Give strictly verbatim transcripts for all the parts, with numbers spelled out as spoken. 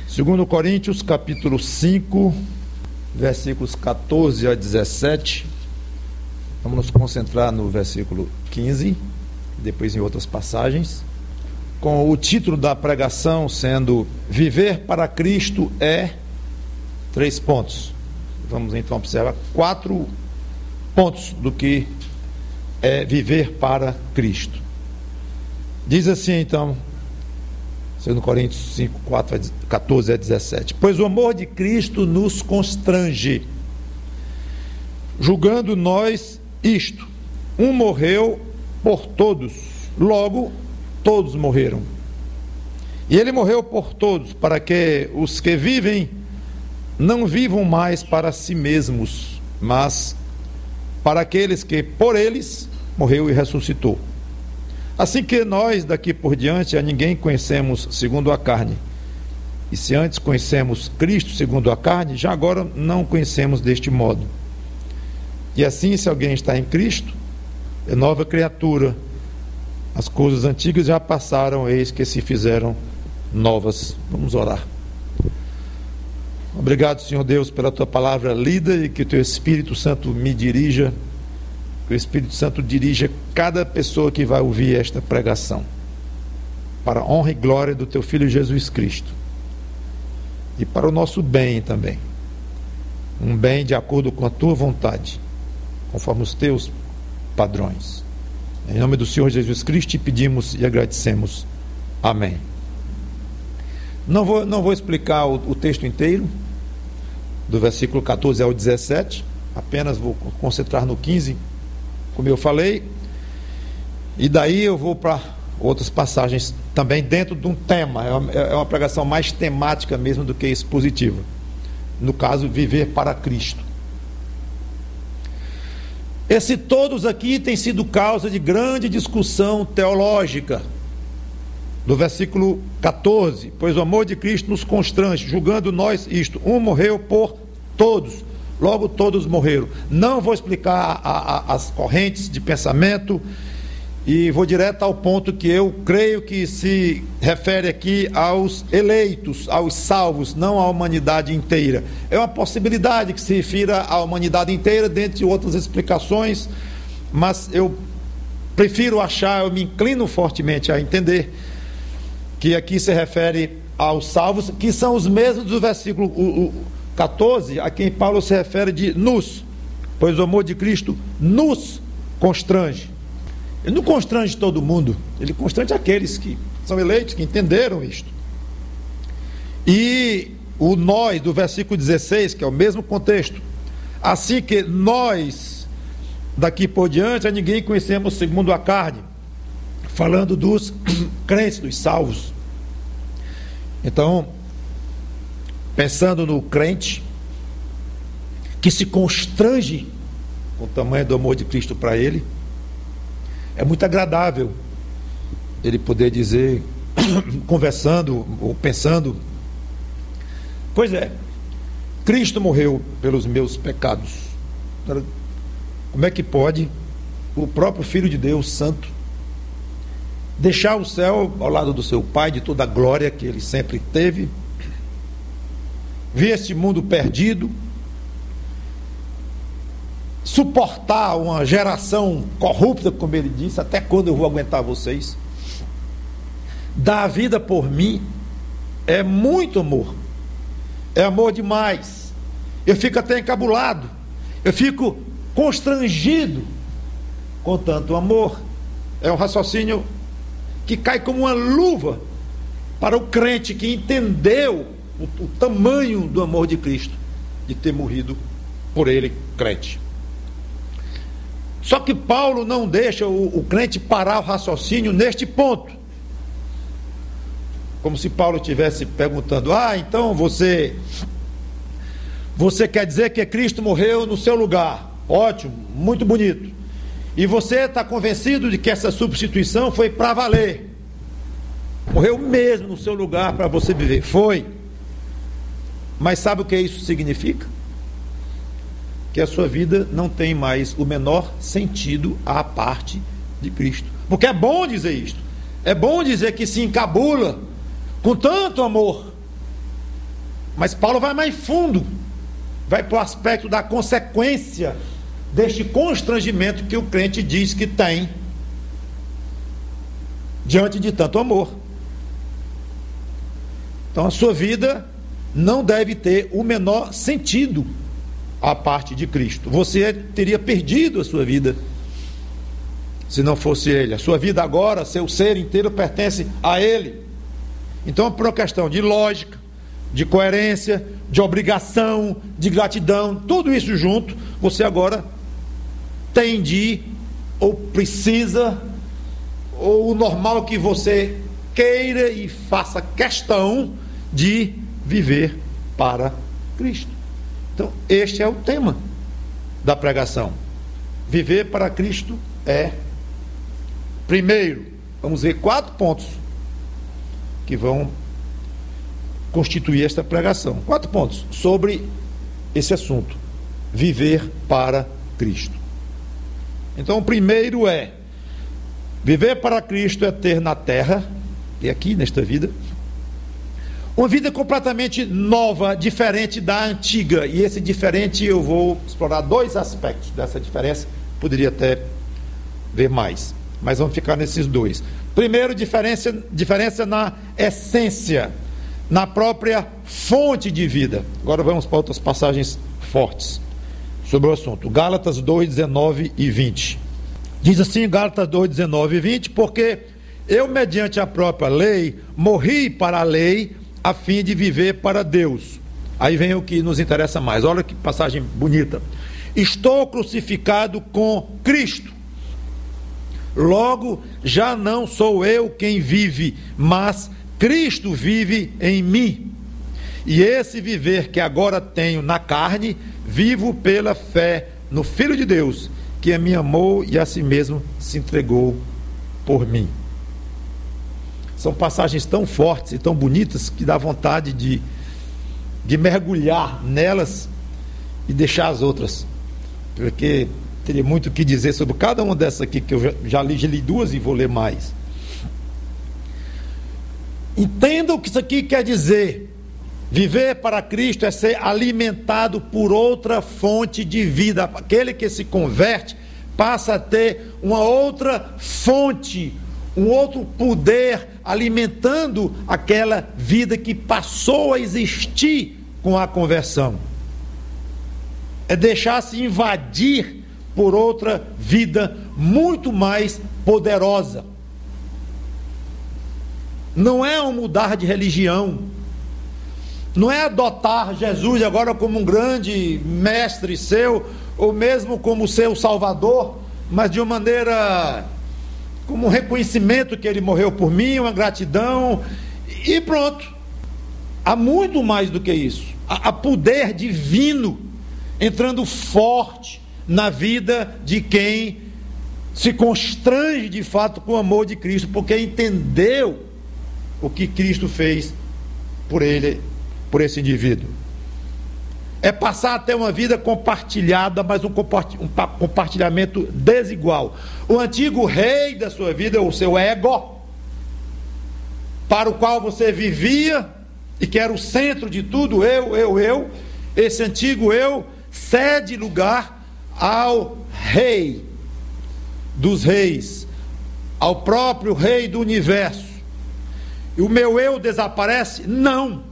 Segundo Coríntios, capítulo cinco, versículos catorze a dezessete. Vamos nos concentrar no versículo quinze, depois em outras passagens, com o título da pregação sendo Viver para Cristo é três pontos. Vamos então observar quatro pontos do que é viver para Cristo. Diz assim então, segundo Coríntios cinco, quatro, catorze a dezessete: Pois o amor de Cristo nos constrange, julgando nós isto: um morreu por todos, logo todos morreram. E ele morreu por todos, para que os que vivem não vivam mais para si mesmos, mas para aqueles que por eles morreu e ressuscitou. Assim que nós daqui por diante a ninguém conhecemos segundo a carne. E se antes conhecemos Cristo segundo a carne, já agora não conhecemos deste modo. E assim, se alguém está em Cristo, é nova criatura. As coisas antigas já passaram, eis que se fizeram novas. Vamos orar. Obrigado, Senhor Deus, pela Tua palavra lida, e que o Teu Espírito Santo me dirija, que o Espírito Santo dirija cada pessoa que vai ouvir esta pregação, para a honra e glória do Teu Filho Jesus Cristo, e para o nosso bem também, um bem de acordo com a Tua vontade, conforme os Teus padrões. Em nome do Senhor Jesus Cristo te pedimos e agradecemos. Amém. Não vou, não vou explicar o, o texto inteiro, do versículo catorze ao dezessete, apenas vou concentrar no quinze, como eu falei, e daí eu vou para outras passagens também dentro de um tema. É uma, é uma pregação mais temática mesmo do que expositiva, no caso, viver para Cristo. Esse todos aqui tem sido causa de grande discussão teológica. Do versículo catorze: Pois o amor de Cristo nos constrange, julgando nós isto: um morreu por todos, logo todos morreram. Não vou explicar a, a, as correntes de pensamento, e vou direto ao ponto que eu creio que se refere aqui aos eleitos, aos salvos, não à humanidade inteira. É uma possibilidade que se refira à humanidade inteira, dentre outras explicações, mas eu prefiro achar, eu me inclino fortemente a entender que aqui se refere aos salvos, que são os mesmos do versículo o, o catorze, a quem Paulo se refere de nos, pois o amor de Cristo nos constrange. Ele não constrange todo mundo, ele constrange aqueles que são eleitos, que entenderam isto. E o nós do versículo dezesseis, que é o mesmo contexto: assim que nós daqui por diante a ninguém conhecemos segundo a carne, falando dos crentes, dos salvos. Então, pensando no crente que se constrange com o tamanho do amor de Cristo para ele, é muito agradável ele poder dizer, conversando ou pensando: pois é, Cristo morreu pelos meus pecados. Como é que pode o próprio Filho de Deus Santo deixar o céu ao lado do seu Pai, de toda a glória que ele sempre teve, vir este mundo perdido, suportar uma geração corrupta, como ele disse: até quando eu vou aguentar vocês? Dar a vida por mim é muito amor, é amor demais. Eu fico até encabulado, eu fico constrangido com tanto amor. É um raciocínio que cai como uma luva para o crente que entendeu o, o tamanho do amor de Cristo, de ter morrido por ele, crente. Só que Paulo não deixa o, o crente parar o raciocínio neste ponto, como se Paulo estivesse perguntando: ah, então você você quer dizer que Cristo morreu no seu lugar? Ótimo, muito bonito. E você está convencido de que essa substituição foi para valer? Morreu mesmo no seu lugar para você viver? Foi. Mas sabe o que isso significa? Que a sua vida não tem mais o menor sentido à parte de Cristo. Porque é bom dizer isto, é bom dizer que se encabula com tanto amor, Mas Paulo vai mais fundo, vai para o aspecto da consequência deste constrangimento que o crente diz que tem diante de tanto amor. Então a sua vida não deve ter o menor sentido à parte de Cristo. Você teria perdido a sua vida se não fosse Ele. A sua vida agora, seu ser inteiro pertence a Ele. Então, por uma questão de lógica, de coerência, de obrigação, de gratidão, tudo isso junto, você agora tem de, ou precisa, ou o normal que você queira e faça questão de viver para Cristo. Então, este é o tema da pregação. Viver para Cristo é, primeiro, vamos ver quatro pontos que vão constituir esta pregação. Quatro pontos sobre esse assunto: viver para Cristo. Então, o primeiro é: viver para Cristo é ter na terra, e aqui nesta vida, uma vida completamente nova, diferente da antiga. E esse diferente, eu vou explorar dois aspectos dessa diferença. Poderia até ver mais, mas vamos ficar nesses dois. Primeiro, diferença, diferença na essência, na própria fonte de vida. Agora vamos para outras passagens fortes sobre o assunto. Gálatas dois, dezenove e vinte. Diz assim, Gálatas dois, dezenove e vinte: porque eu, mediante a própria lei, morri para a lei, a fim de viver para Deus. Aí vem o que nos interessa mais. Olha que passagem bonita. Estou crucificado com Cristo. Logo, já não sou eu quem vive, mas Cristo vive em mim. E esse viver que agora tenho na carne, vivo pela fé no Filho de Deus, que me amou e a si mesmo se entregou por mim. São passagens tão fortes e tão bonitas que dá vontade de, de mergulhar nelas e deixar as outras, porque teria muito o que dizer sobre cada uma dessas aqui, que eu já, já, li, já li duas e vou ler mais. Entenda o que isso aqui quer dizer. Viver para Cristo é ser alimentado por outra fonte de vida. Aquele que se converte passa a ter uma outra fonte, um outro poder alimentando aquela vida que passou a existir com a conversão. É deixar-se invadir por outra vida muito mais poderosa. Não é um mudar de religião, não é adotar Jesus agora como um grande mestre seu, ou mesmo como seu salvador, mas de uma maneira, como um reconhecimento que ele morreu por mim, uma gratidão, e pronto. Há muito mais do que isso. Há poder divino entrando forte na vida de quem se constrange de fato com o amor de Cristo, porque entendeu o que Cristo fez por ele, por esse indivíduo. É passar a ter uma vida compartilhada, mas um compartilhamento desigual. O antigo rei da sua vida, o seu ego, para o qual você vivia e que era o centro de tudo, eu, eu, eu, esse antigo eu cede lugar ao rei dos reis, ao próprio rei do universo. E o meu eu desaparece? Não.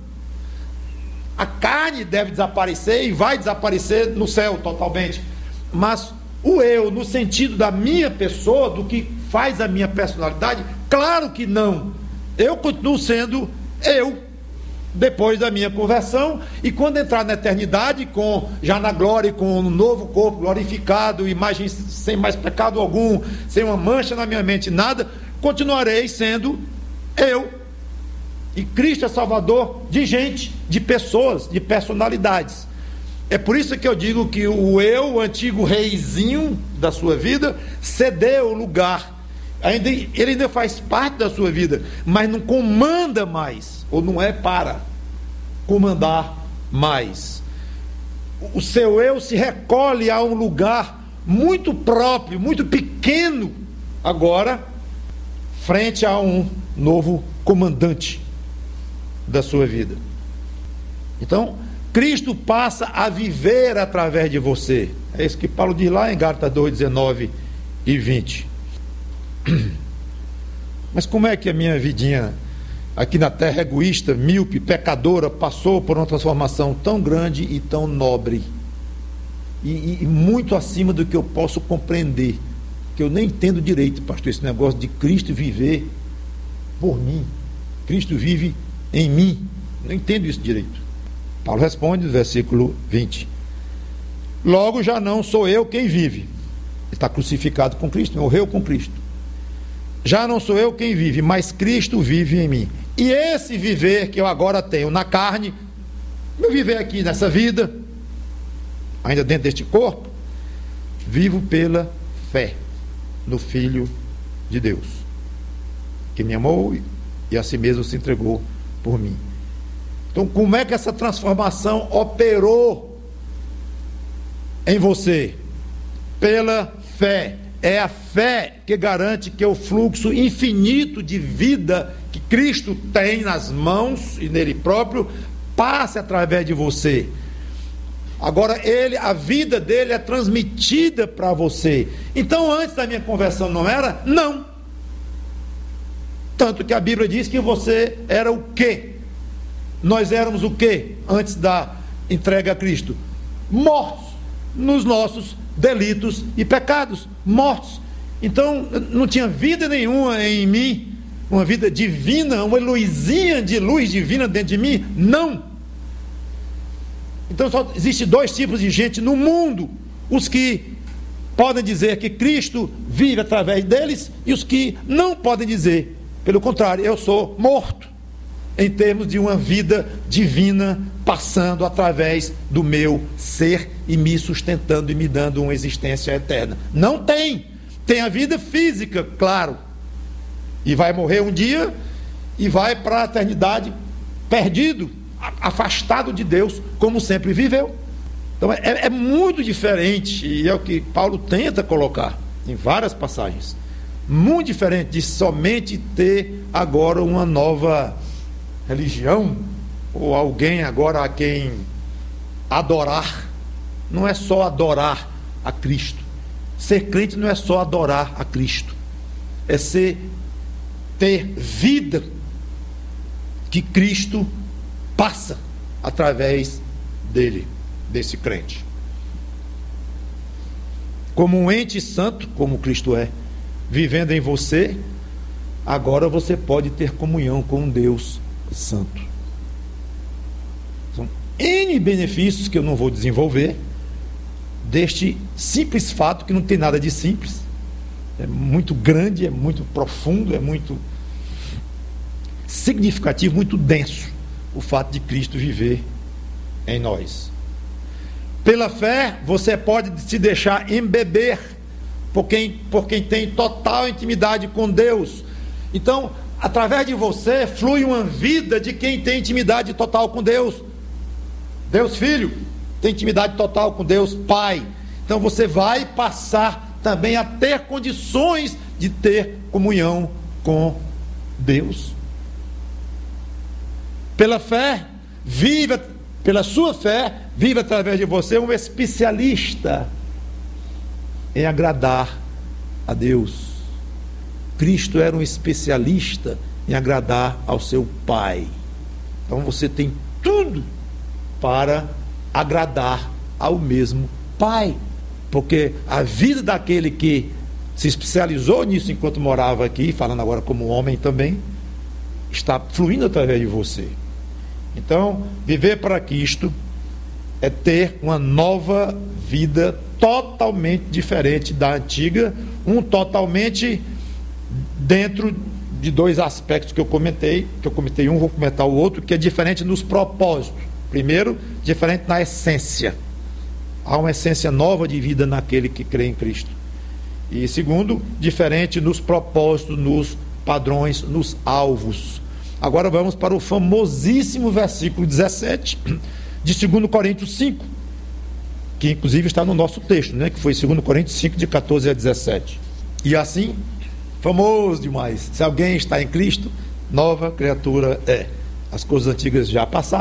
A carne deve desaparecer e vai desaparecer no céu totalmente, mas o eu, no sentido da minha pessoa, do que faz a minha personalidade, claro que não. Eu continuo sendo eu depois da minha conversão, e quando entrar na eternidade, com, já na glória, com um novo corpo glorificado, imagem sem mais pecado algum, sem uma mancha na minha mente, nada, continuarei sendo eu. E Cristo é salvador de gente, de pessoas, de personalidades. É por isso que eu digo que o eu, o antigo reizinho da sua vida, cedeu o lugar. Ainda, ele ainda faz parte da sua vida, mas não comanda mais, ou não é para comandar mais. O seu eu se recolhe a um lugar muito próprio, muito pequeno, agora, frente a um novo comandante da sua vida. Então, Cristo passa a viver através de você. É isso que Paulo diz lá em Gálatas dois, dezenove e vinte. Mas como é que a minha vidinha aqui na terra, egoísta, míope, pecadora, passou por uma transformação tão grande e tão nobre? E, e muito acima do que eu posso compreender, que eu nem entendo direito, pastor, esse negócio de Cristo viver por mim. Cristo vive em mim. Não entendo isso direito. Paulo responde no versículo vinte: logo já não sou eu quem vive. Ele está crucificado com Cristo, morreu com Cristo. Já não sou eu quem vive, mas Cristo vive em mim. E esse viver que eu agora tenho na carne, meu viver aqui nessa vida, ainda dentro deste corpo, vivo pela fé no Filho de Deus, que me amou e a si mesmo se entregou por mim. Então, como é que essa transformação operou em você? Pela fé. É a fé que garante que o fluxo infinito de vida que Cristo tem nas mãos e nele próprio passe através de você. Agora, ele, a vida dele é transmitida para você. Então, antes da minha conversão não era? Não. Tanto que a Bíblia diz que você era o quê? Nós éramos o quê antes da entrega a Cristo? Mortos nos nossos delitos e pecados. Mortos. Então, não tinha vida nenhuma em mim, uma vida divina, uma luzinha de luz divina dentro de mim? Não. Então, só existe dois tipos de gente no mundo: os que podem dizer que Cristo vive através deles e os que não podem dizer. Pelo contrário, eu sou morto em termos de uma vida divina passando através do meu ser e me sustentando e me dando uma existência eterna. Não tem. Tem a vida física, claro, e vai morrer um dia e vai para a eternidade perdido, afastado de Deus, como sempre viveu. Então é, é muito diferente, e é o que Paulo tenta colocar em várias passagens. Muito diferente de somente ter agora uma nova religião, ou alguém agora a quem adorar. Não é só adorar a Cristo. Ser crente não é só adorar a Cristo, é ser, ter vida que Cristo passa através dele, desse crente. Como um ente santo, como Cristo é, vivendo em você, agora você pode ter comunhão com um Deus santo. São N benefícios que eu não vou desenvolver deste simples fato, que não tem nada de simples, é muito grande, é muito profundo, é muito significativo, muito denso, o fato de Cristo viver em nós. Pela fé, você pode se deixar embeber por quem, por quem tem total intimidade com Deus. Então, através de você flui uma vida de quem tem intimidade total com Deus. Deus Filho tem intimidade total com Deus Pai. Então você vai passar também a ter condições de ter comunhão com Deus. Pela fé, vive, pela sua fé, vive através de você um especialista em agradar a Deus. Cristo era um especialista em agradar ao seu Pai. Então você tem tudo para agradar ao mesmo Pai, porque a vida daquele que se especializou nisso enquanto morava aqui, falando agora como homem também, está fluindo através de você. Então, viver para Cristo é ter uma nova vida totalmente diferente da antiga, um totalmente dentro de dois aspectos que eu comentei, que eu comentei um, vou comentar o outro, que é diferente nos propósitos. Primeiro, diferente na essência. Há uma essência nova de vida naquele que crê em Cristo. E segundo, diferente nos propósitos, nos padrões, nos alvos. Agora vamos para o famosíssimo versículo dezessete de segundo Coríntios cinco, que inclusive está no nosso texto, né? Que foi segundo Coríntios cinco, de catorze a dezessete. E assim, famoso demais: se alguém está em Cristo, nova criatura é. As coisas antigas já passaram,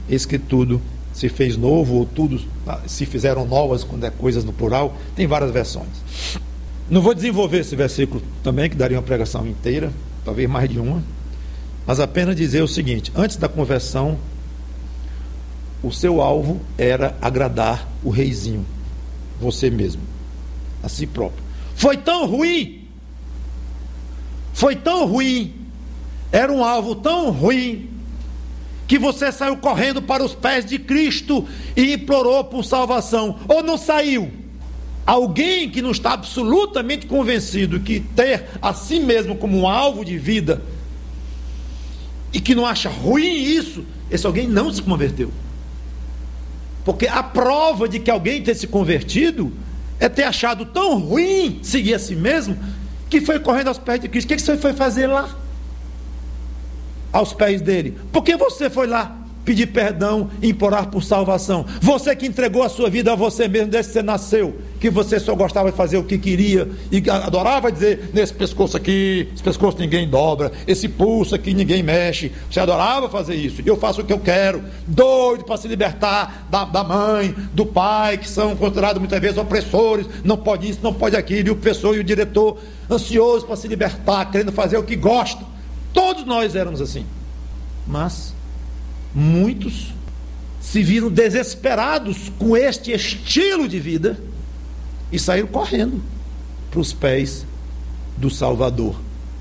eis que tudo se fez novo, ou tudo se fizeram novas, quando é coisas no plural. Tem várias versões. Não vou desenvolver esse versículo também, que daria uma pregação inteira, talvez mais de uma, mas apenas dizer o seguinte: antes da conversão, o seu alvo era agradar o reizinho, você mesmo, a si próprio. Foi tão ruim, foi tão ruim, era um alvo tão ruim, que você saiu correndo para os pés de Cristo e implorou por salvação. Ou não saiu? Alguém que não está absolutamente convencido que ter a si mesmo como um alvo de vida, e que não acha ruim isso, esse alguém não se converteu. Porque a prova de que alguém ter se convertido é ter achado tão ruim seguir a si mesmo, que foi correndo aos pés de Cristo. O que você foi fazer lá? Aos pés dele? Porque você foi lá pedir perdão e implorar por salvação. Você que entregou a sua vida a você mesmo desde que você nasceu, que você só gostava de fazer o que queria e adorava dizer: nesse pescoço aqui, esse pescoço ninguém dobra, esse pulso aqui ninguém mexe. Você adorava fazer isso. Eu faço o que eu quero, doido para se libertar da, da mãe, do pai, que são considerados muitas vezes opressores. Não pode isso, não pode aquilo. E o professor e o diretor ansiosos para se libertar, querendo fazer o que gostam. Todos nós éramos assim. Mas muitos se viram desesperados com este estilo de vida e saíram correndo para os pés do Salvador.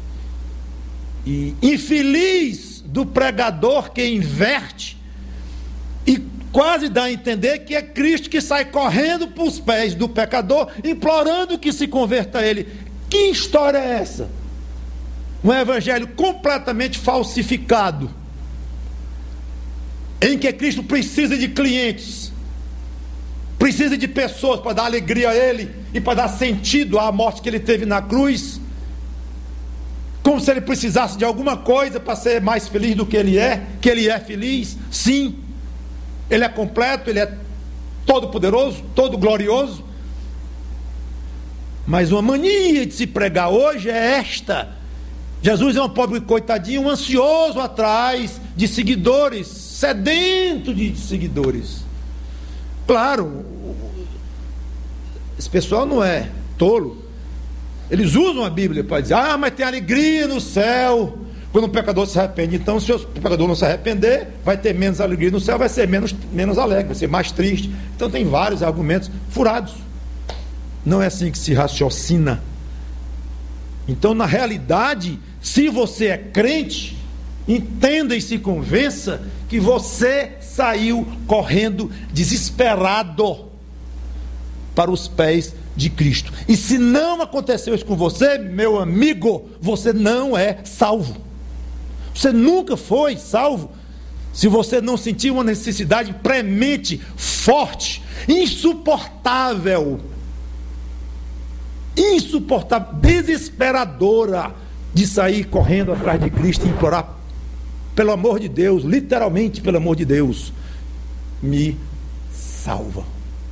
E infeliz do pregador que inverte e quase dá a entender que é Cristo que sai correndo para os pés do pecador, implorando que se converta a ele. Que história é essa? Um evangelho completamente falsificado, em que Cristo precisa de clientes, precisa de pessoas para dar alegria a Ele e para dar sentido à morte que Ele teve na cruz, como se Ele precisasse de alguma coisa para ser mais feliz do que Ele é, que Ele é feliz. Sim, Ele é completo, Ele é todo poderoso, todo glorioso, mas uma mania de se pregar hoje é esta: Jesus é um pobre coitadinho, um ansioso atrás de seguidores, sedento de seguidores. Claro, esse pessoal não é tolo. Eles usam a Bíblia para dizer: ah, mas tem alegria no céu quando um pecador se arrepende. Então, se o pecador não se arrepender, vai ter menos alegria no céu, vai ser menos, menos alegre, vai ser mais triste. Então tem vários argumentos furados. Não é assim que se raciocina. Então, na realidade, se você é crente, entenda e se convença que você saiu correndo desesperado para os pés de Cristo. E se não aconteceu isso com você, meu amigo, você não é salvo. Você nunca foi salvo se você não sentiu uma necessidade premente, forte, insuportável, insuportável, desesperadora, de sair correndo atrás de Cristo e implorar: pelo amor de Deus, literalmente pelo amor de Deus, me salva.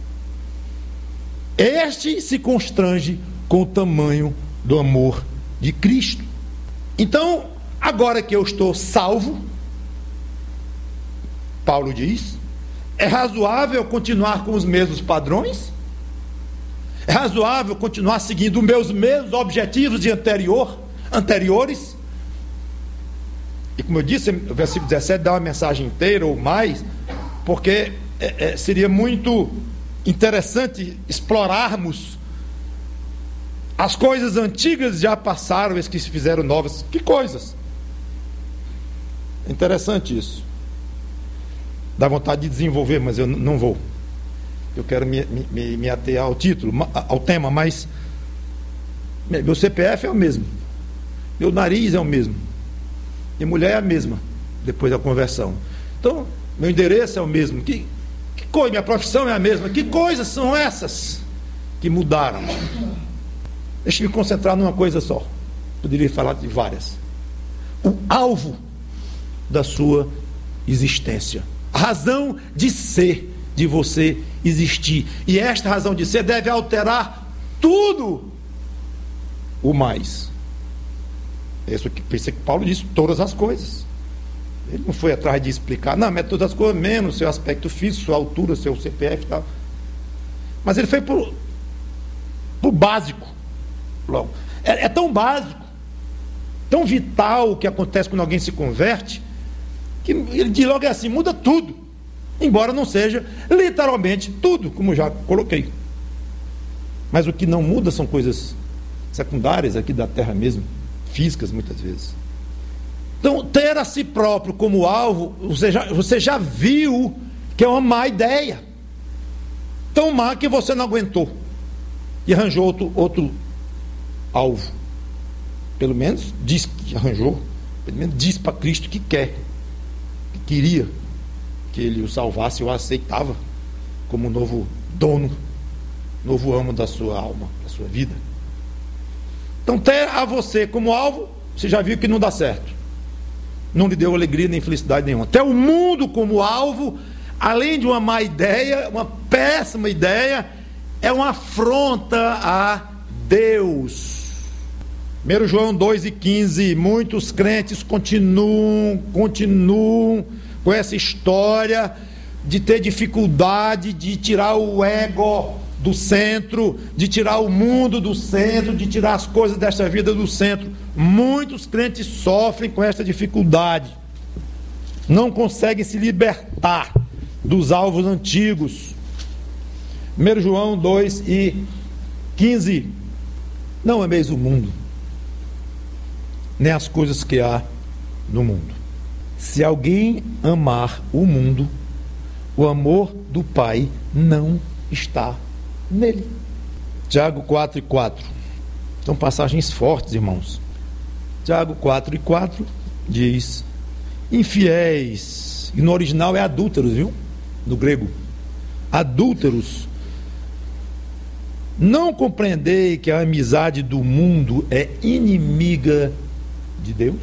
Este se constrange com o tamanho do amor de Cristo. Então, agora que eu estou salvo, Paulo diz, é razoável continuar com os mesmos padrões? É razoável continuar seguindo os meus mesmos objetivos de anterior, anteriores? E como eu disse, o versículo dezessete dá uma mensagem inteira ou mais, porque é, é, seria muito interessante explorarmos as coisas antigas já passaram, as que se fizeram novas. Que coisas? É interessante isso. Dá vontade de desenvolver, mas eu não vou. Eu quero me, me, me ater ao título, ao tema, mas meu C P F é o mesmo, meu nariz é o mesmo, minha mulher é a mesma depois da conversão. Então, meu endereço é o mesmo. Que, que coisa, minha profissão é a mesma. Que coisas são essas que mudaram? Deixa eu me concentrar numa coisa só. Poderia falar de várias. O alvo da sua existência, a razão de ser de você existir. E esta razão de ser deve alterar tudo o mais. É isso que pensa que Paulo disse, todas as coisas. Ele não foi atrás de explicar, não, mas todas as coisas, menos seu aspecto físico, sua altura, seu C P F e tal. Mas ele foi por, por básico. Logo. É, é tão básico, tão vital o que acontece quando alguém se converte, que ele diz logo assim, muda tudo. Embora não seja literalmente tudo, como já coloquei. Mas o que não muda são coisas secundárias aqui da terra mesmo, físicas muitas vezes. Então, ter a si próprio como alvo, você já, você já viu que é uma má ideia. Tão má que você não aguentou e arranjou outro, outro alvo. Pelo menos diz que arranjou, pelo menos diz para Cristo que quer, que queria que ele o salvasse, o aceitava como novo dono, novo amo da sua alma, da sua vida. Então, ter a você como alvo, você já viu que não dá certo. Não lhe deu alegria nem felicidade nenhuma. Ter o mundo como alvo, além de uma má ideia, uma péssima ideia, é uma afronta a Deus. primeiro João dois e quinze, muitos crentes continuam, continuam com essa história de ter dificuldade de tirar o ego do centro, de tirar o mundo do centro, de tirar as coisas desta vida do centro. Muitos crentes sofrem com esta dificuldade, não conseguem se libertar dos alvos antigos. primeiro João dois e quinze, não ameis o mundo, nem as coisas que há no mundo. Se alguém amar o mundo, o amor do Pai não está nele. Tiago quatro e quatro. São passagens fortes, irmãos. Tiago quatro e quatro diz: infiéis, e no original é adúlteros, viu? No grego, adúlteros, não compreendei que a amizade do mundo é inimiga de Deus?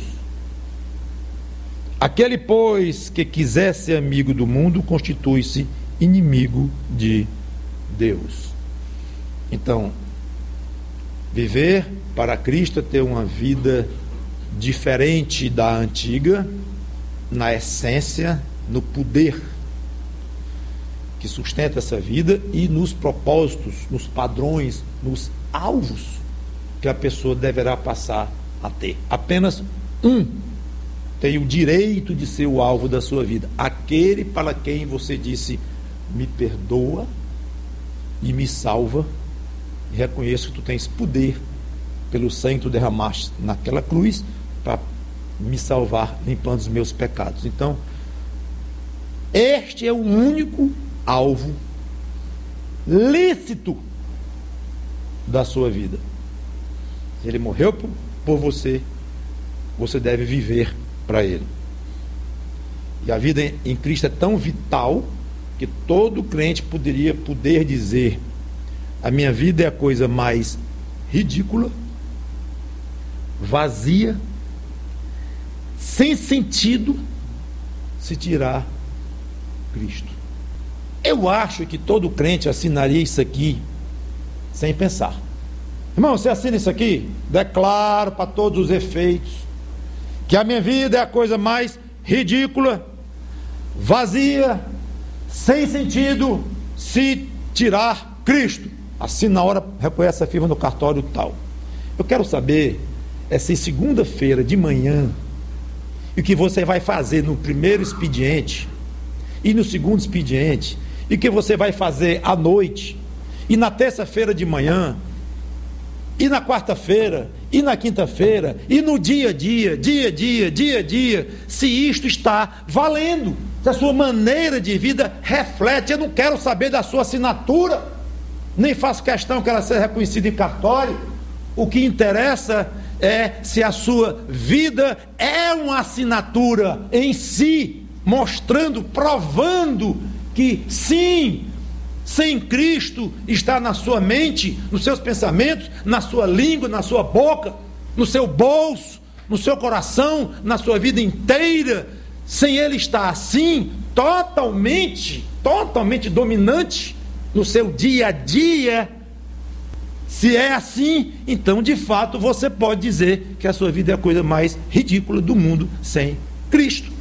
Aquele, pois, que quiser ser amigo do mundo, constitui-se inimigo de Deus. Então, viver para Cristo é ter uma vida diferente da antiga, na essência, no poder que sustenta essa vida e nos propósitos, nos padrões, nos alvos que a pessoa deverá passar a ter. Apenas um tem o direito de ser o alvo da sua vida, aquele para quem você disse: me perdoa e me salva, e reconheço que tu tens poder pelo sangue que tu derramaste naquela cruz para me salvar, limpando os meus pecados. Então, este é o único alvo lícito da sua vida. Ele morreu por, por você, você deve viver para ele. E a vida em Cristo é tão vital que todo crente poderia poder dizer: a minha vida é a coisa mais ridícula, vazia, sem sentido, se tirar Cristo. Eu acho que todo crente assinaria isso aqui sem pensar. Irmão, você assina isso aqui? Declaro para todos os efeitos que a minha vida é a coisa mais ridícula, vazia, sem sentido, se tirar Cristo. Assim, na hora, reconhece a firma no cartório tal. Eu quero saber é se segunda-feira de manhã, e o que você vai fazer no primeiro expediente, e no segundo expediente, e o que você vai fazer à noite, e na terça-feira de manhã, e na quarta-feira, e na quinta-feira, e no dia a dia, dia a dia, dia a dia, se isto está valendo, se a sua maneira de vida reflete. Eu não quero saber da sua assinatura, nem faço questão que ela seja reconhecida em cartório. O que interessa é se a sua vida é uma assinatura em si, mostrando, provando que sim, sem Cristo está na sua mente, nos seus pensamentos, na sua língua, na sua boca, no seu bolso, no seu coração, na sua vida inteira. Sem Ele estar assim, totalmente, totalmente dominante no seu dia a dia. Se é assim, então de fato você pode dizer que a sua vida é a coisa mais ridícula do mundo sem Cristo.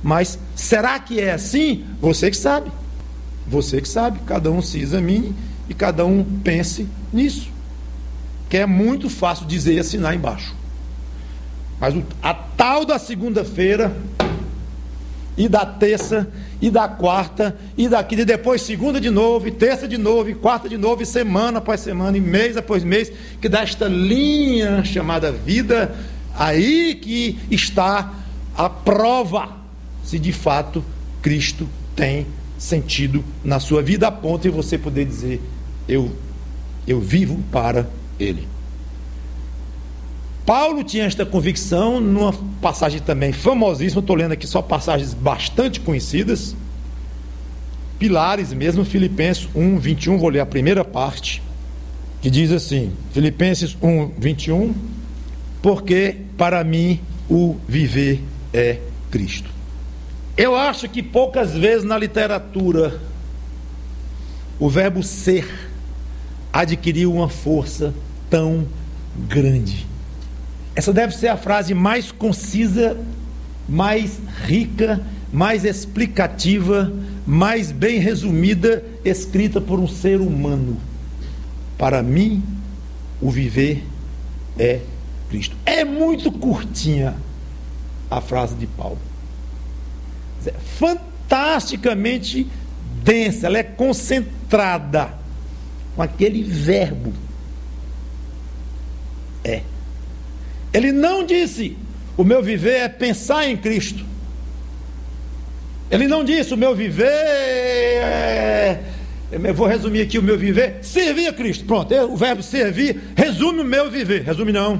Mas será que é assim? Você que sabe. Você que sabe. Cada um se examine e cada um pense nisso. Que é muito fácil dizer e assinar embaixo. Mas a tal da segunda-feira, e da terça, e da quarta, e daqui, e depois segunda de novo, e terça de novo, e quarta de novo, e semana após semana, e mês após mês, que dá esta linha chamada vida, aí que está a prova se de fato Cristo tem sentido na sua vida, a ponto de você poder dizer, eu, eu vivo para Ele. Paulo tinha esta convicção numa passagem também famosíssima, estou lendo aqui só passagens bastante conhecidas, pilares mesmo, Filipenses um, vinte e um, vou ler a primeira parte, que diz assim, Filipenses um, vinte e um, porque para mim o viver é Cristo. Eu acho que poucas vezes na literatura o verbo ser adquiriu uma força tão grande. Essa deve ser a frase mais concisa, mais rica, mais explicativa, mais bem resumida, escrita por um ser humano. Para mim, o viver é Cristo. É muito curtinha a frase de Paulo. É fantasticamente densa, ela é concentrada com aquele verbo. É. Ele não disse, o meu viver é pensar em Cristo. Ele não disse, o meu viver é... Eu vou resumir aqui o meu viver, servir a Cristo. Pronto, o verbo servir resume o meu viver. Resume não.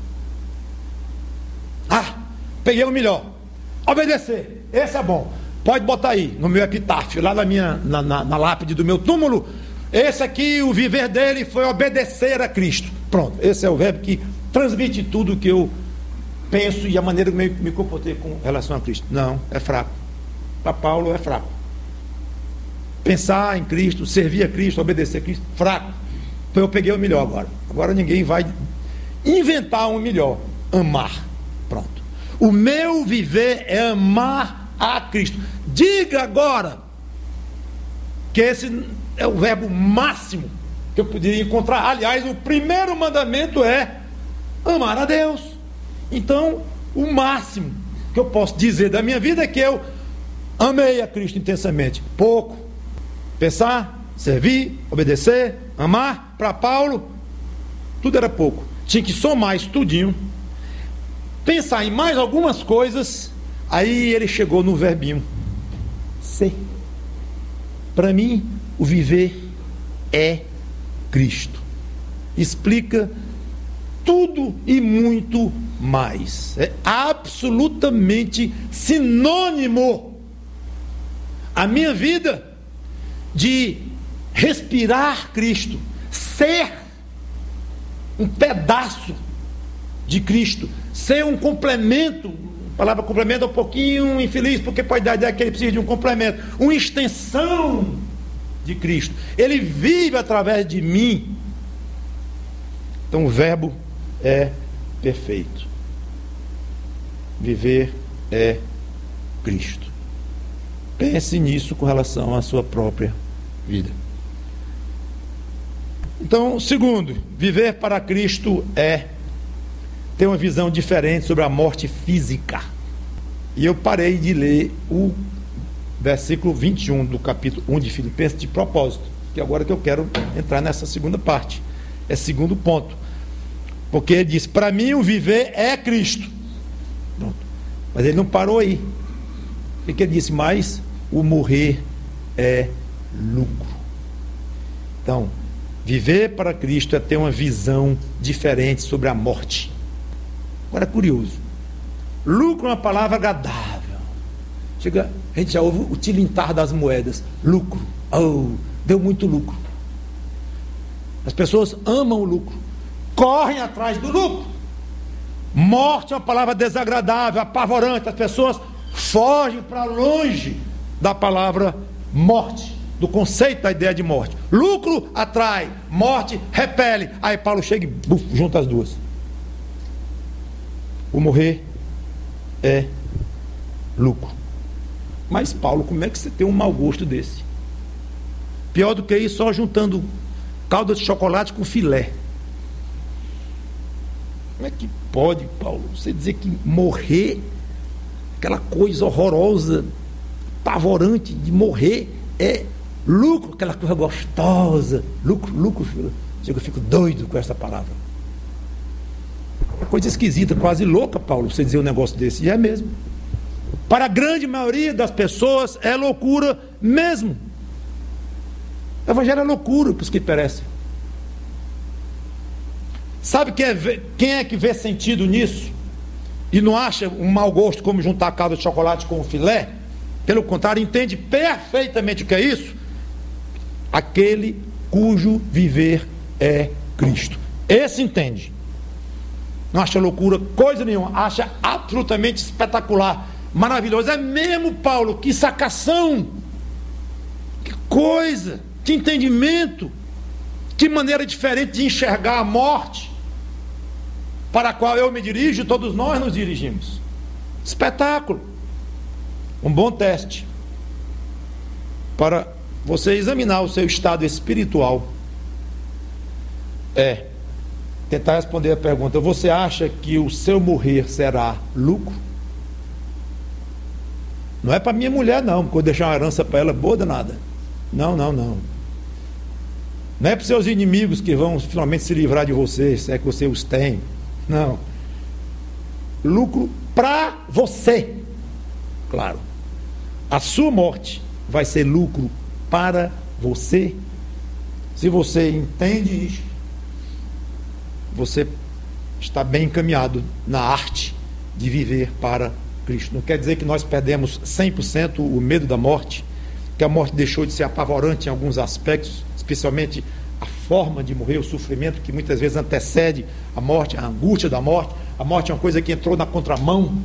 Ah, peguei o melhor. Obedecer, esse é bom. Pode botar aí, no meu epitáfio, lá na minha, na, na, na lápide do meu túmulo. Esse aqui, o viver dele foi obedecer a Cristo. Pronto, esse é o verbo que transmite tudo o que eu penso e a maneira que eu me comportei com relação a Cristo. Não, é fraco. Para Paulo é fraco. Pensar em Cristo, servir a Cristo, obedecer a Cristo, fraco. Então eu peguei o melhor agora. Agora ninguém vai inventar um melhor. Amar. Pronto. O meu viver é amar a Cristo. Diga agora que esse é o verbo máximo que eu poderia encontrar. Aliás, o primeiro mandamento é amar a Deus. Então, o máximo que eu posso dizer da minha vida é que eu amei a Cristo intensamente. Pouco. Pensar, servir, obedecer, amar. Para Paulo, tudo era pouco. Tinha que somar isso tudinho, pensar em mais algumas coisas. Aí ele chegou no verbinho ser. Para mim, o viver é Cristo. Explica tudo e muito mais. É absolutamente sinônimo a minha vida de respirar Cristo, ser um pedaço de Cristo, ser um complemento. A palavra complemento é um pouquinho infeliz, porque pode dar a ideia que ele precisa de um complemento, uma extensão de Cristo. Ele vive através de mim. Então o verbo é perfeito. Viver é Cristo. Pense nisso com relação à sua própria vida. Então, segundo, viver para Cristo é ter uma visão diferente sobre a morte física. E eu parei de ler o versículo vinte e um do capítulo um de Filipenses de propósito, que agora que eu quero entrar nessa segunda parte, é segundo ponto, porque ele diz, para mim o viver é Cristo. Pronto. Mas ele não parou aí. O que ele disse? Mas o morrer é lucro. Então, viver para Cristo é ter uma visão diferente sobre a morte. Agora é curioso, lucro é uma palavra agradável. Chega, a gente já ouve o tilintar das moedas. Lucro, oh, deu muito lucro. As pessoas amam o lucro, correm atrás do lucro. Morte é uma palavra desagradável, apavorante. As pessoas fogem para longe da palavra morte, do conceito da ideia de morte. Lucro atrai, morte repele. Aí Paulo chega e buf, junta as duas. O morrer é lucro. Mas, Paulo, como é que você tem um mau gosto desse? Pior do que isso, só juntando calda de chocolate com filé. Como é que pode, Paulo, você dizer que morrer, aquela coisa horrorosa, apavorante de morrer, é lucro, aquela coisa gostosa, lucro, lucro, eu fico doido com essa palavra. É coisa esquisita, quase louca, Paulo, você dizer um negócio desse, e é mesmo. Para a grande maioria das pessoas é loucura mesmo. O evangelho é loucura para os que perecem. Sabe quem é, quem é que vê sentido nisso? E não acha um mau gosto como juntar a calda de chocolate com o filé? Pelo contrário, entende perfeitamente o que é isso? Aquele cujo viver é Cristo. Esse entende. Não acha loucura coisa nenhuma, acha absolutamente espetacular, maravilhoso. É mesmo, Paulo, que sacação, que coisa, que entendimento, que maneira diferente de enxergar a morte, para a qual eu me dirijo, todos nós nos dirigimos. Espetáculo. Um bom teste para você examinar o seu estado espiritual é tentar responder a pergunta: você acha que o seu morrer será lucro? Não é para minha mulher não, porque eu deixar uma herança para ela boa danada. Não, não, não. Não é para os seus inimigos que vão finalmente se livrar de você, se é que você os tem. Não. Lucro para você. Claro. A sua morte vai ser lucro para você. Se você entende isso, você está bem encaminhado na arte de viver para Cristo. Não quer dizer que nós perdemos cem por cento o medo da morte, que a morte deixou de ser apavorante em alguns aspectos, especialmente a forma de morrer, o sofrimento que muitas vezes antecede a morte, a angústia da morte. A morte é uma coisa que entrou na contramão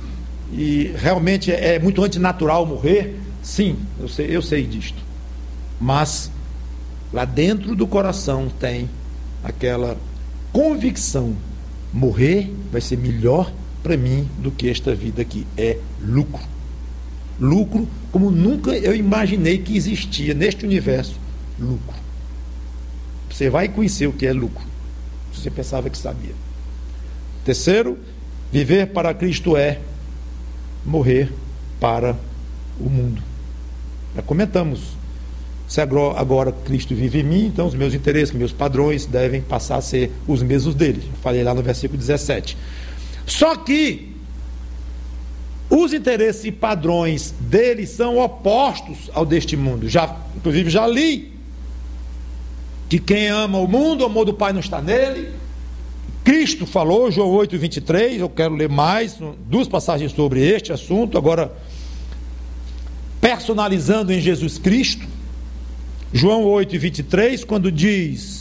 e realmente é muito antinatural morrer. Sim, eu sei, eu sei disto. Mas lá dentro do coração tem aquela convicção: morrer vai ser melhor para mim do que esta vida aqui. É lucro. Lucro como nunca eu imaginei que existia neste universo. Lucro. Você vai conhecer o que é lucro, se você pensava que sabia. Terceiro, viver para Cristo é morrer para o mundo. Já comentamos. Se agora Cristo vive em mim, então os meus interesses, meus padrões devem passar a ser os mesmos dele. Eu falei lá no versículo dezessete. Só que os interesses e padrões dele são opostos ao deste mundo. Já, inclusive já li que quem ama o mundo, o amor do Pai não está nele. Cristo falou, João oito, vinte e três, eu quero ler mais, duas passagens sobre este assunto, agora personalizando em Jesus Cristo. João oito, vinte e três, quando diz: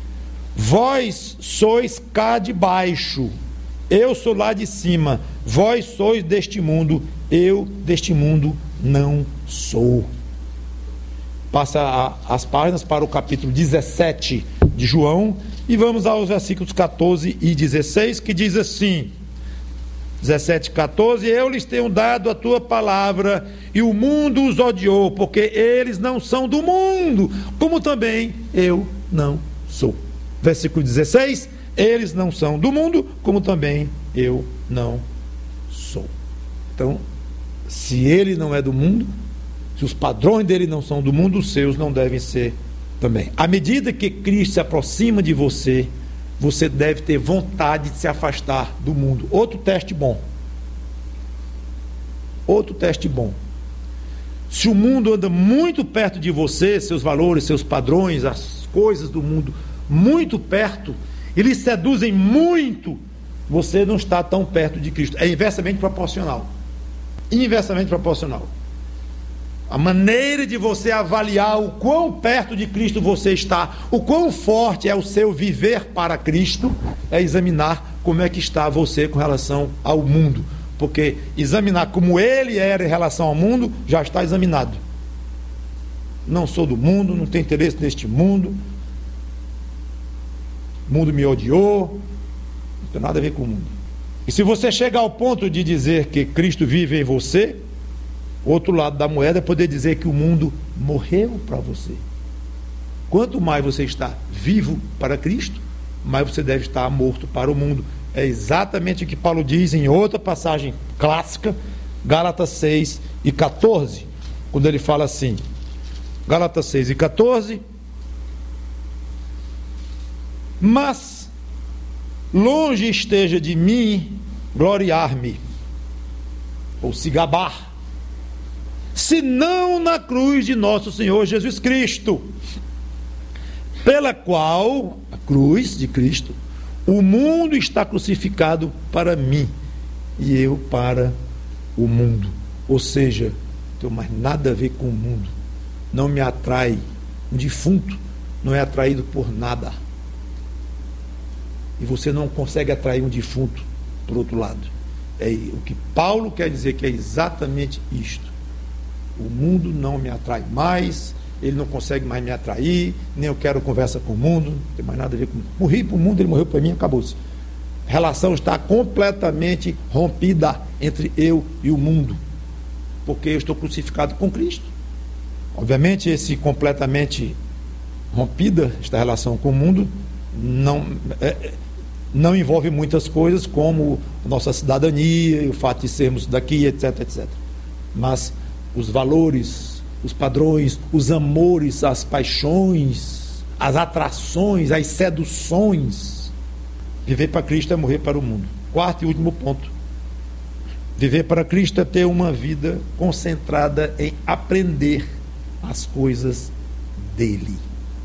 vós sois cá de baixo, eu sou lá de cima, vós sois deste mundo, eu deste mundo não sou. Passa a, as páginas para o capítulo dezessete de João e vamos aos versículos catorze e dezesseis, que diz assim: dezessete, catorze, eu lhes tenho dado a tua palavra e o mundo os odiou, porque eles não são do mundo, como também eu não sou. Versículo dezesseis, eles não são do mundo, como também eu não sou. Então, se ele não é do mundo, se os padrões dele não são do mundo, os seus não devem ser também. À medida que Cristo se aproxima de você, você deve ter vontade de se afastar do mundo. Outro teste bom. Outro teste bom. Se o mundo anda muito perto de você, seus valores, seus padrões, as coisas do mundo muito perto, e lhe seduzem muito, você não está tão perto de Cristo. É inversamente proporcional. Inversamente proporcional. A maneira de você avaliar o quão perto de Cristo você está, o quão forte é o seu viver para Cristo, é examinar como é que está você com relação ao mundo. Porque examinar como ele era em relação ao mundo, já está examinado. Não sou do mundo, não tenho interesse neste mundo, o mundo me odiou, não tem nada a ver com o mundo. E se você chega ao ponto de dizer que Cristo vive em você, O outro lado da moeda é poder dizer que o mundo morreu para você. Quanto mais você está vivo para Cristo, mais você deve estar morto para o mundo. É exatamente o que Paulo diz em outra passagem clássica, Gálatas seis e quatorze, quando ele fala assim, Gálatas seis e quatorze, mas longe esteja de mim gloriar-me, ou se gabar, senão na cruz de nosso Senhor Jesus Cristo, pela qual, a cruz de Cristo, o mundo está crucificado para mim, e eu para o mundo. Ou seja, não tenho mais nada a ver com o mundo. Não me atrai. Um defunto não é atraído por nada. E você não consegue atrair um defunto por outro lado. É o que Paulo quer dizer, que é exatamente isto. O mundo não me atrai mais, ele não consegue mais me atrair, nem eu quero conversa com o mundo, não tem mais nada a ver com o mundo. Morri para o mundo, ele morreu para mim, acabou-se. A relação está completamente rompida entre eu e o mundo, porque eu estou crucificado com Cristo. Obviamente, esse completamente rompida, esta relação com o mundo, não, é, não envolve muitas coisas, como a nossa cidadania, e o fato de sermos daqui, etc, etcétera. Mas os valores, os padrões, os amores, as paixões, as atrações, as seduções. Viver para Cristo é morrer para o mundo. Quarto e último ponto. Viver para Cristo é ter uma vida concentrada em aprender as coisas dele.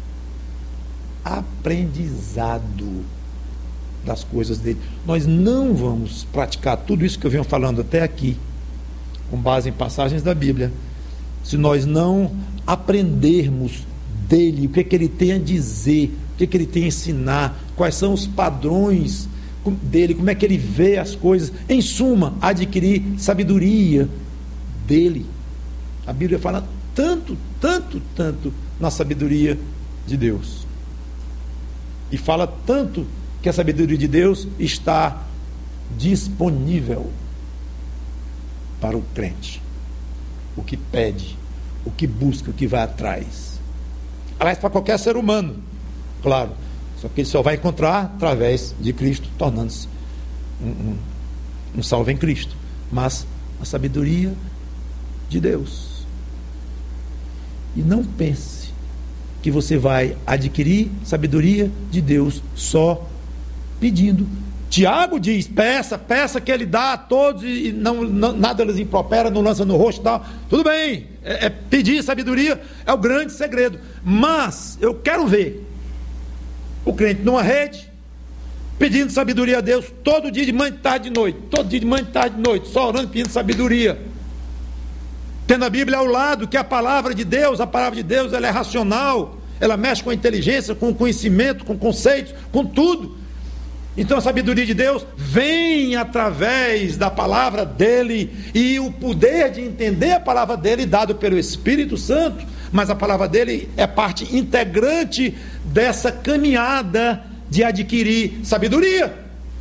Aprendizado das coisas dele. Nós não vamos praticar tudo isso que eu venho falando até aqui, com base em passagens da Bíblia, se nós não aprendermos dele, o que é que ele tem a dizer, o que é que ele tem a ensinar, quais são os padrões dele, como é que ele vê as coisas, em suma, adquirir sabedoria dele. A Bíblia fala tanto, tanto, tanto na sabedoria de Deus, e fala tanto que a sabedoria de Deus está disponível para o crente, o que pede, o que busca, o que vai atrás. Aliás, para qualquer ser humano, claro, só que ele só vai encontrar através de Cristo, tornando-se um, um, um salvo em Cristo. Mas a sabedoria de Deus. E não pense que você vai adquirir sabedoria de Deus só pedindo. Tiago diz, peça, peça que ele dá a todos, e não, não, nada lhes impropera, não lança no rosto e tal. Tudo bem, é, é pedir sabedoria é o grande segredo. Mas eu quero ver o crente numa rede, pedindo sabedoria a Deus, todo dia de manhã, de tarde, de noite, todo dia de manhã, de tarde, de noite, só orando, pedindo sabedoria, tendo a Bíblia ao lado, que a palavra de Deus, a palavra de Deus, ela é racional, ela mexe com a inteligência, com o conhecimento, com conceitos, com tudo. Então a sabedoria de Deus vem através da palavra dele, e o poder de entender a palavra dele dado pelo Espírito Santo. Mas a palavra dele é parte integrante dessa caminhada de adquirir sabedoria.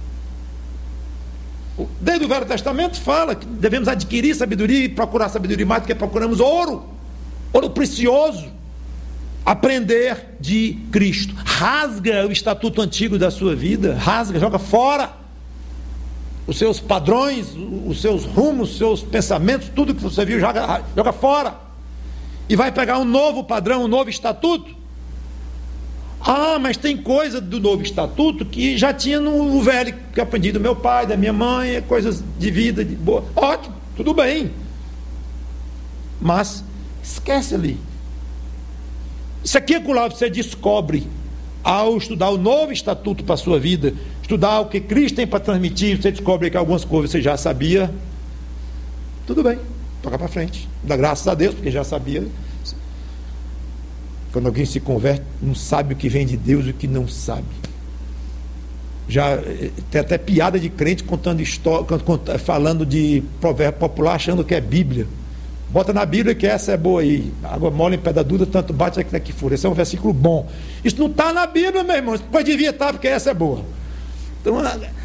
Desde o Velho Testamento fala que devemos adquirir sabedoria e procurar sabedoria mais do que procuramos ouro, ouro precioso. Aprender de Cristo. Rasga o estatuto antigo da sua vida, rasga, joga fora os seus padrões, os seus rumos, os seus pensamentos, tudo que você viu, joga, joga fora, e vai pegar um novo padrão, um novo estatuto. Ah, mas tem coisa do novo estatuto que já tinha no velho, que eu aprendi do meu pai, da minha mãe, coisas de vida, de boa. Ótimo, tudo bem, mas esquece ali. Isso aqui é lá você descobre ao estudar o novo estatuto para a sua vida, estudar o que Cristo tem para transmitir. Você descobre que algumas coisas você já sabia. Tudo bem, toca para frente, dá graças a Deus, porque já sabia. Quando alguém se converte, não sabe o que vem de Deus e o que não sabe. Já tem até piada de crente contando história, falando de provérbio popular, achando que é Bíblia. Bota na Bíblia que essa é boa aí. Água mole em pedra dura, tanto bate até que fura. Esse é um versículo bom. Isso não está na Bíblia, meu irmão. Mas devia estar, porque essa é boa. Então,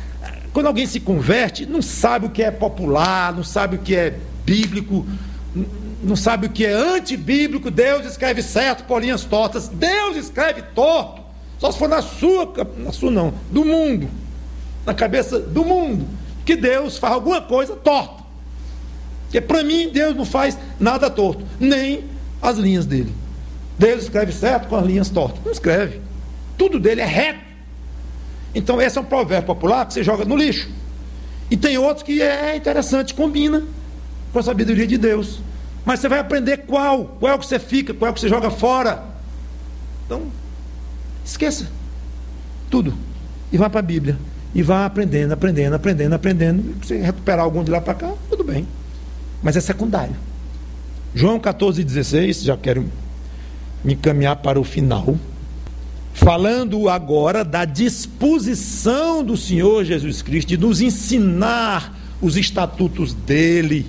quando alguém se converte, não sabe o que é popular, não sabe o que é bíblico, não sabe o que é antibíblico. Deus escreve certo por linhas tortas. Deus escreve torto, só se for na sua, na sua não, do mundo, na cabeça do mundo, que Deus faz alguma coisa torta. Porque para mim Deus não faz nada torto, nem as linhas dele. Deus escreve certo com as linhas tortas. Não escreve. Tudo dele é reto. Então esse é um provérbio popular que você joga no lixo. E tem outros que é interessante, combina com a sabedoria de Deus. Mas você vai aprender qual, qual é o que você fica, qual é o que você joga fora. Então, esqueça tudo e vá para a Bíblia. E vá aprendendo, aprendendo, aprendendo, aprendendo. Se você recuperar algum de lá para cá, tudo bem. Mas é secundário. João catorze, dezesseis, já quero me encaminhar para o final. Falando agora da disposição do Senhor Jesus Cristo de nos ensinar os estatutos dele,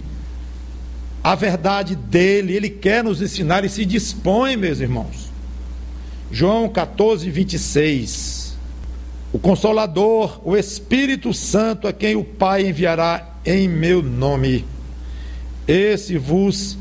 a verdade dele. Ele quer nos ensinar e se dispõe, meus irmãos. João catorze, vinte e seis. O Consolador, o Espírito Santo, a quem o Pai enviará em meu nome, esse vos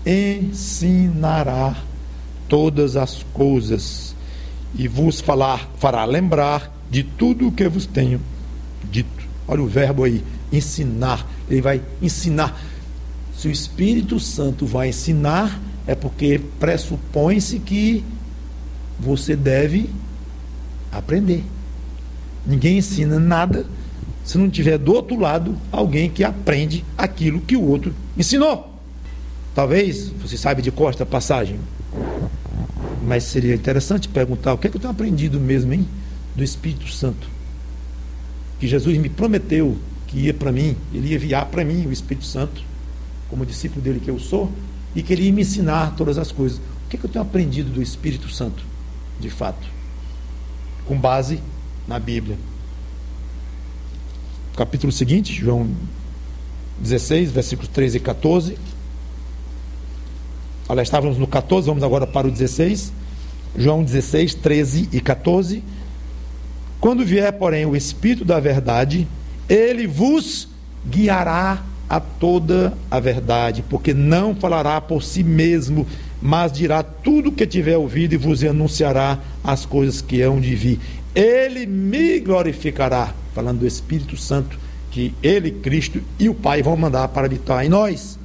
ensinará todas as coisas e vos falar, fará lembrar de tudo o que vos tenho dito. Olha o verbo aí, ensinar. Ele vai ensinar. Se o Espírito Santo vai ensinar, é porque pressupõe-se que você deve aprender. Ninguém ensina nada se não tiver do outro lado alguém que aprende aquilo que o outro ensinou. Talvez você saiba de cor esta passagem, mas seria interessante perguntar: o que é que eu tenho aprendido mesmo, hein, do Espírito Santo? Que Jesus me prometeu que ia para mim, ele ia enviar para mim o Espírito Santo, como discípulo dele que eu sou, e que ele ia me ensinar todas as coisas. O que é que eu tenho aprendido do Espírito Santo, de fato, com base na Bíblia? Capítulo seguinte, João dezesseis, versículos treze e catorze. Olha, estávamos no catorze, vamos agora para o dezesseis. João dezesseis, treze e catorze. Quando vier, porém, o Espírito da verdade, ele vos guiará a toda a verdade, porque não falará por si mesmo, mas dirá tudo o que tiver ouvido e vos anunciará as coisas que hão de vir. Ele me glorificará, falando do Espírito Santo, que ele, Cristo e o Pai vão mandar para habitar em nós.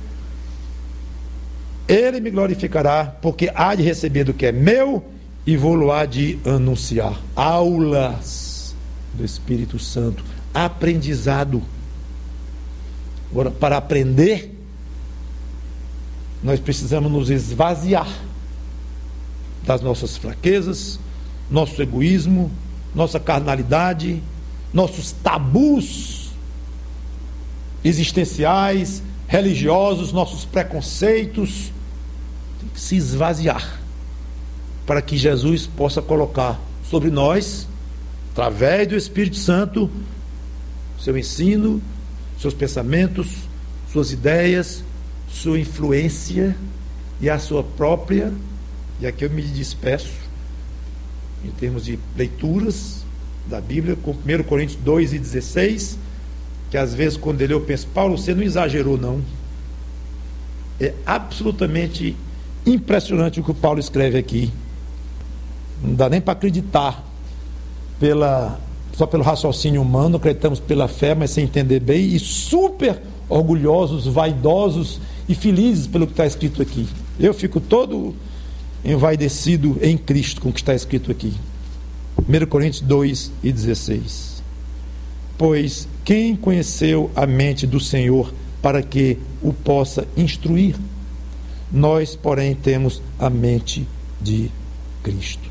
Ele me glorificará, porque há de receber do que é meu e vou-lo há de anunciar. Aulas do Espírito Santo, aprendizado. Agora, para aprender, nós precisamos nos esvaziar das nossas fraquezas, nosso egoísmo, nossa carnalidade, nossos tabus existenciais, religiosos, nossos preconceitos. Tem que se esvaziar para que Jesus possa colocar sobre nós, através do Espírito Santo, seu ensino, seus pensamentos, suas ideias, sua influência e a sua própria. E aqui eu me despeço em termos de leituras da Bíblia, com primeiro Coríntios dois e dezesseis, que às vezes quando eu leio eu penso: Paulo, você não exagerou não. É absolutamente impressionante o que o Paulo escreve aqui. Não dá nem para acreditar pela, só pelo raciocínio humano, acreditamos pela fé, mas sem entender bem, e super orgulhosos, vaidosos e felizes pelo que está escrito aqui. Eu fico todo envaidecido em Cristo com o que está escrito aqui. primeiro Coríntios dois e dezesseis. Pois quem conheceu a mente do Senhor para que o possa instruir? Nós, porém, temos a mente de Cristo.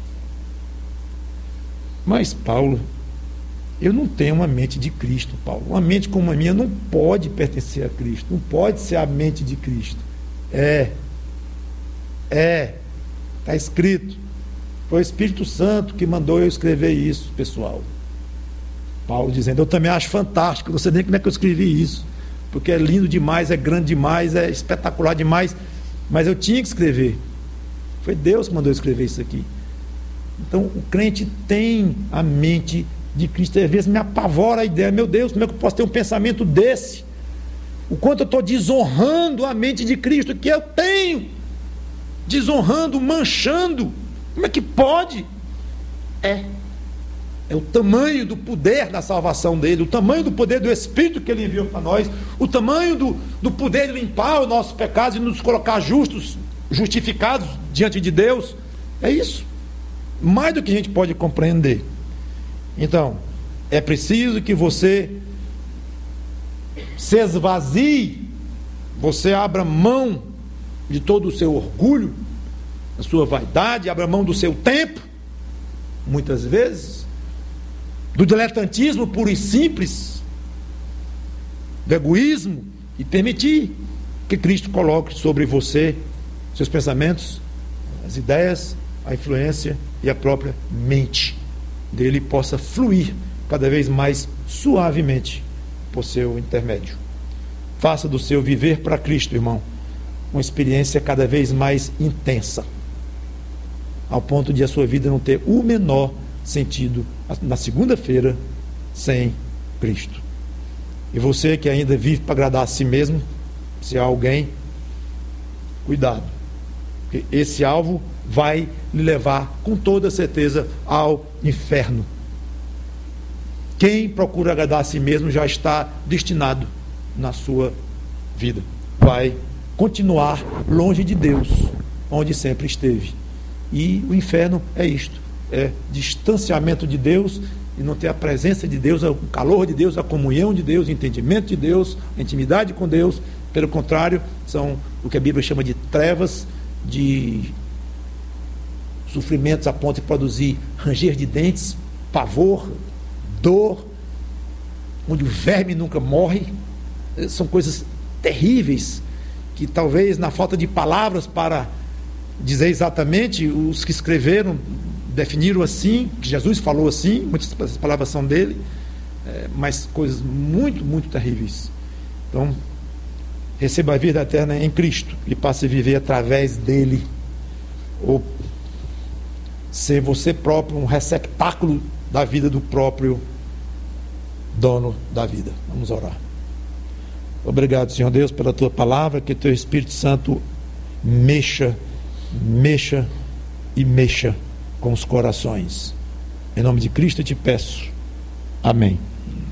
Mas, Paulo, eu não tenho uma mente de Cristo, Paulo. Uma mente como a minha não pode pertencer a Cristo, não pode ser a mente de Cristo. É, é, está escrito. Foi o Espírito Santo que mandou eu escrever isso, pessoal. Paulo dizendo: eu também acho fantástico, não sei nem como é que eu escrevi isso, porque é lindo demais, é grande demais, é espetacular demais, mas eu tinha que escrever. Foi Deus que mandou eu escrever isso aqui. Então o crente tem a mente de Cristo. Às vezes me apavora a ideia: meu Deus, como é que eu posso ter um pensamento desse? o quanto eu estou desonrando a mente de Cristo, que eu tenho, desonrando, manchando. Como é que pode? É, é o tamanho do poder da salvação dele, o tamanho do poder do Espírito que ele enviou para nós, o tamanho do, do poder de limpar os nossos pecados e nos colocar justos, justificados diante de Deus. É isso, mais do que a gente pode compreender. Então, é preciso que você se esvazie, você abra mão de todo o seu orgulho, da sua vaidade, abra mão do seu tempo, muitas vezes, do diletantismo puro e simples, do egoísmo, e permitir que Cristo coloque sobre você seus pensamentos, as ideias, a influência e a própria mente dele possa fluir cada vez mais suavemente por seu intermédio. Faça do seu viver para Cristo, irmão, uma experiência cada vez mais intensa, ao ponto de a sua vida não ter o menor sentido na segunda-feira sem Cristo. E você que ainda vive para agradar a si mesmo, se há alguém, cuidado, porque esse alvo vai lhe levar com toda certeza ao inferno. Quem procura agradar a si mesmo já está destinado na sua vida, vai continuar longe de Deus, onde sempre esteve. E o inferno é isto, é distanciamento de Deus, e não ter a presença de Deus, o calor de Deus, a comunhão de Deus, o entendimento de Deus, a intimidade com Deus. Pelo contrário, são o que a Bíblia chama de trevas, de sofrimentos a ponto de produzir ranger de dentes, pavor, dor, onde o verme nunca morre. São coisas terríveis, que talvez na falta de palavras para dizer exatamente, os que escreveram definiram assim, que Jesus falou assim, muitas palavras são dele, é, mas coisas muito, muito terríveis. Então, receba a vida eterna em Cristo e passe a viver através dele, ou ser você próprio um receptáculo da vida do próprio dono da vida. Vamos orar. Obrigado, Senhor Deus, pela tua palavra, que teu Espírito Santo mexa, mexa e mexa com os corações. Em nome de Cristo eu te peço. Amém.